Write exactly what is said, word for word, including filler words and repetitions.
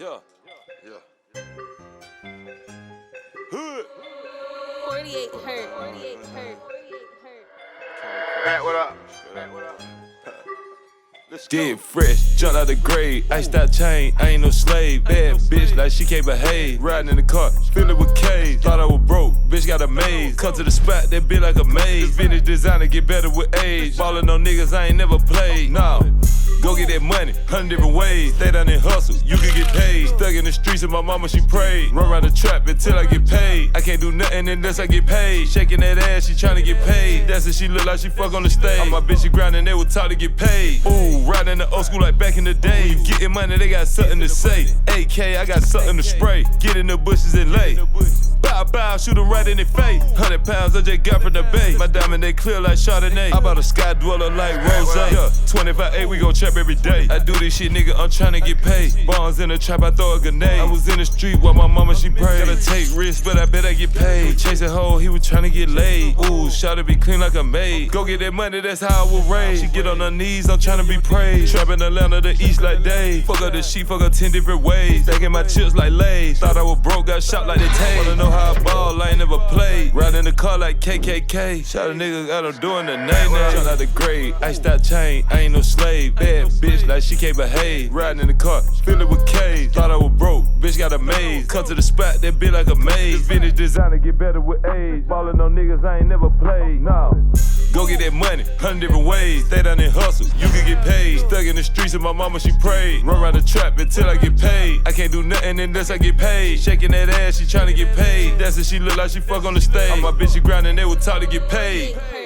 Yeah, yeah. Hood. forty-eight hurt, forty-eight hurt, forty-eight hurt. Matt, what up? Matt, what up? Let's Get fresh, jumped out the grave. Iced out chain, I ain't no slave. Bad bitch, like she can't behave. Riding in the car, fill it with K's. Thought I was broke, bitch got a maze. Come to the spot, that bitch like a maze. Vintage designer, get better with age. Ballin' on niggas I ain't never played. Nah, go get that money, hundred different ways. Stay down and hustle, you can get paid. Stuck in the streets and my mama, she prayed. Run around the trap until I get paid. I can't do nothing unless I get paid. Shaking that ass, she tryna get paid. That's it, she look like she fuck on the stage. All my bitches grindin', they was taught to get paid. Ooh, riding the old school like back in the day. You getting money, they got something to say. A K, I got something to spray. Get in the bushes and lay. Bow, bow, shoot him right in the face. Hundred pounds I just got from the bay. My diamond, they clear like Chardonnay. I bought a sky dweller like Rose. Yeah, twenty-five eight, we gon' trap every day. I do this shit, nigga, I'm tryna get paid. Bonds in the trap, I throw a grenade. I was in the street while my mama, she prayed. Gotta take risks, but I bet I get paid. Chasing hoe, he was tryna get laid. Ooh, shawty be clean like a maid. Go get that money, that's how I will raise. She get on her knees, I'm tryna be praised. Trapping Atlanta, the east like Dave. Fuck up the sheet, fuck up ten different ways. Stacking my chips like Lays. Thought I was broke, got shot like they Tay. Wanna know how I ball, I ain't never played. Ride in the car like K K K. Shot a nigga, got him doing the nay-nay. Jumped out the grave, iced out chain, I ain't no slave. Bad bitch, like she can't behave. Riding in the car, fill it with K's. Thought I was broke, bitch got a maze. Come to the spot, that bitch like a maze. Vintage designer, get better with age. Ballin' on niggas I ain't never played. Nah, go get that money, hundred different ways. Stay down and hustle, you can get paid. Stuck in the streets and my mama, she prayed. Run around the trap until I get paid. I can't do nothing unless I get paid. Shaking that ass, she tryna get paid. That's it, she look like she fuck on the stage. All my bitches grindin', they was taught to get paid.